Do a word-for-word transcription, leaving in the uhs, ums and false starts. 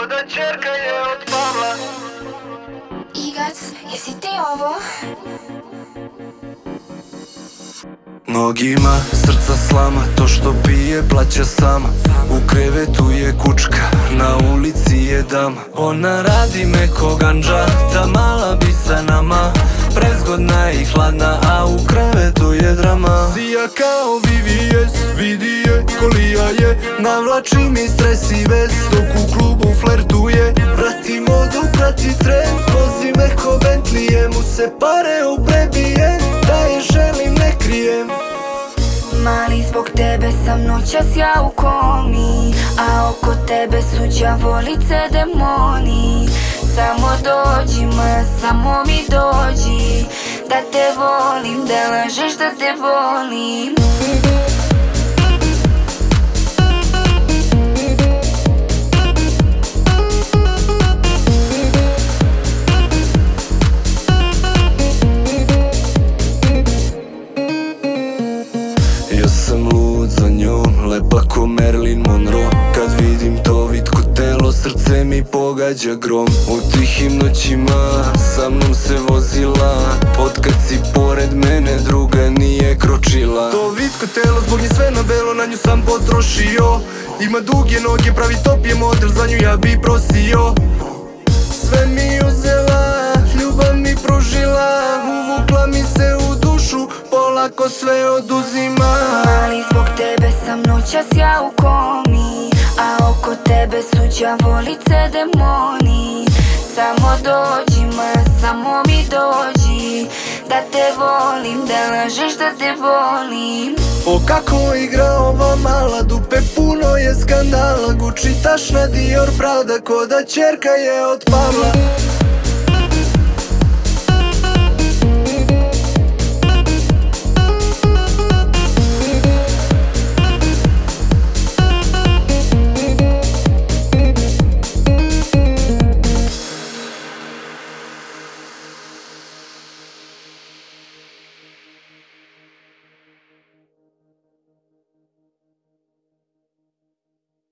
da ćerka je od Pavla. Igac, jesi ti ovo? Mnogima srca slama, to što pije plaća sama. U krevetu je kučka, na ulici je dama. Ona radi meko ganđa, ta mala bi sa nama. Prezgodna i hladna, a u krevetu je drama. Sija kao V V S, vidi je kolija je. Navlači mi stres i ves, dok u klubu flertuje. Prati modu, prati trend, vozi meko Bentlije. Mu se pare uprebije, da je želim ne krijem. Mali, zbog tebe sam noćas ja u komi, a oko tebe su đavolice demoni. Samo dođi ma, samo mi dođi, da te volim, da lažeš da te volim. Ja sam lud za njom, lepa ko Marilyn Monroe. Kad vidim to vitko telo, srce mi pogađa grom. U tihim noćima sa mnom se vozila, otkad si pored mene druga nije kročila. To vitko telo, zbog nje sve na belo, na nju sam potrošio. Ima duge noge, pravi top je model, za nju ja bi prosio. Sve mi uzela, ljubav mi pružila, uvukla mi se u dušu, polako sve oduzima. Mali, zbog tebe sam noćas ja u komi, a oko tebe su đavolice demoni. Samo dođi ma, samo mi dođi, da te volim, da lažeš da te volim. O kako igra ova mala, dupe puno je skandala. Gucci, tašna, Dior, Prada, ko da ćerka je od Pavla.